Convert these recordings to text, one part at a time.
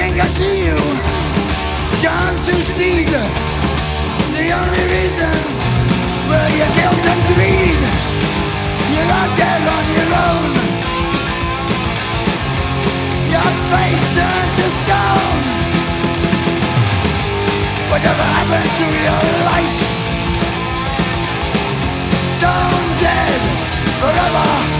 think I see you. Can't you see the only reasons were your guilt and greed? You're out there on your own. Your face turned to stone. Whatever happened to your life? Stone dead forever.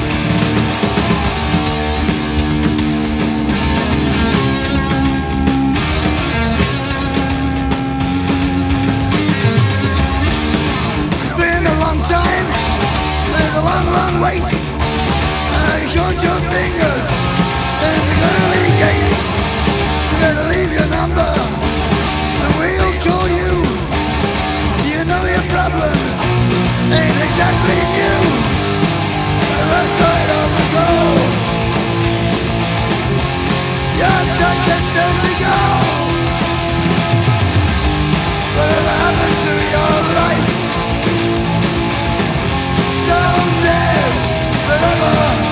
Time, there's a long, long wait, and I caught your fingers in the early gates. You better leave your number, and we'll call you. You know your problems ain't exactly new. The left side of the goal, your touch has turned to gold. Whatever happened to your life? Stone dead forever.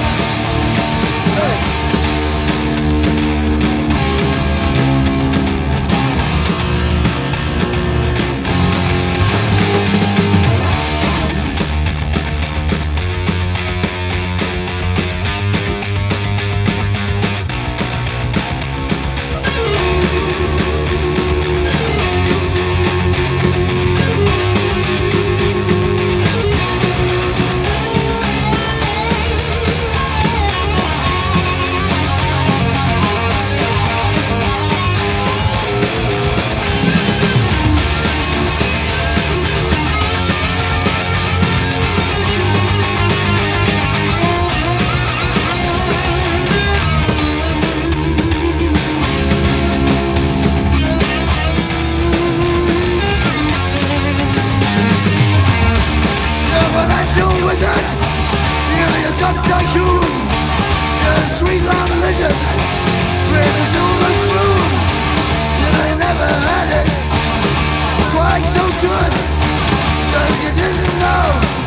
Wizard, you're a top tycoon. You're a sweet long lizard with a silver spoon. You know you never had it quite so good, 'cause you didn't know